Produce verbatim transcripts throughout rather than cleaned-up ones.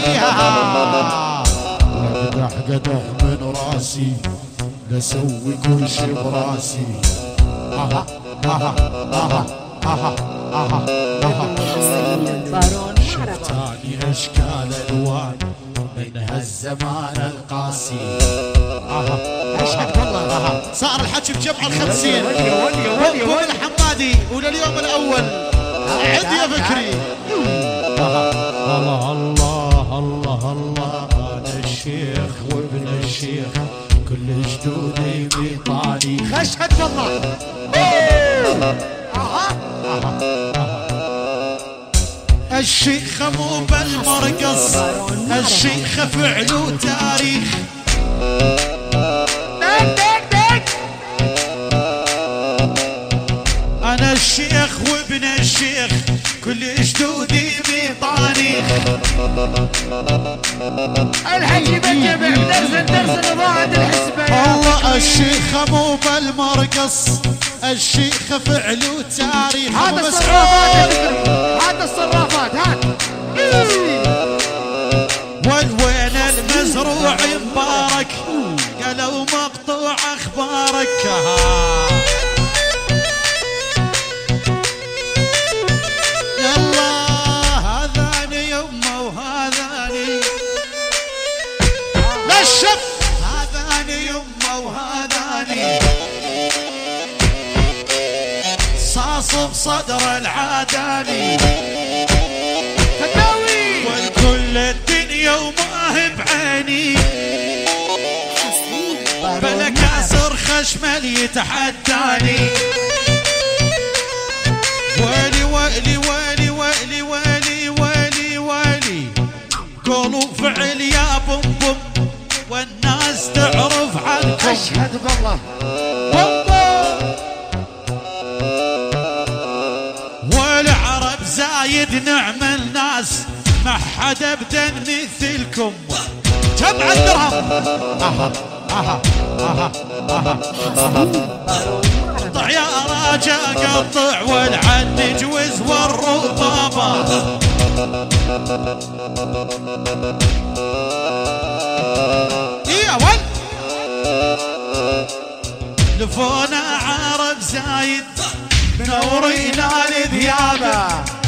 قدح قدح من راسي لسوي كل شي براسي. اها اها اها اها اها اها شفتاني اشكال الوان منها الزمان القاسي. اها اشهد والله. اها صار الحكي بجمع الخمسين بوم الحمادي ولليوم الاول عد يا فكري. اها الله الله الله الله انا الشيخ وابن الشيخ كل جدودي بيطاني. اشهد والله. اها الشيخ مو بالمرقص الشيخ فعله تاريخ. انا الشيخ وابن الشيخ كل جدودي بطانيخ. الحكي بجمع درس الدرس اضاعت الحسبة. الله الشيخ مو بالمرقص الشيخ فعله تاريخ. هذا الصرافات هذا الصرافات هات. والوين المزروع مبارك قالوا مقطوع اخبارك. يلا هذاني يمه وهذاني نشف هذاني يمه وهذاني صاص بصدر العاداني. فتاوي والكل الدنيا وما هي بعيني بلا كاسر خشمل يتحداني. ويلي ويلي ويلي ويلي ويلي ويلي ويلي قولوا فعل يا بوم بوم والناس تعرف عنكم. اشهد بالله. بوم بوم والعرب زايد نعم الناس ما حد ابدا مثلكم. جمع الدرهم. اها اها اها اها قطع يا راجا قطع والعنج وز والرطابة. يا ول لفونا عرب زايد منورينا لذيابه.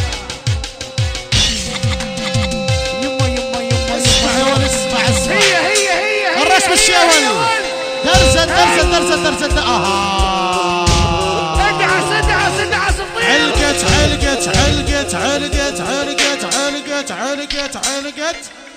يما يما يما اسمع اسمع اسمع هي هي هي الرسم الشاول درزت درزت درزت درزت. اها ادعس ادعس ادعس الطير. علقت علقت علقت علقت علقت علقت علقت علقت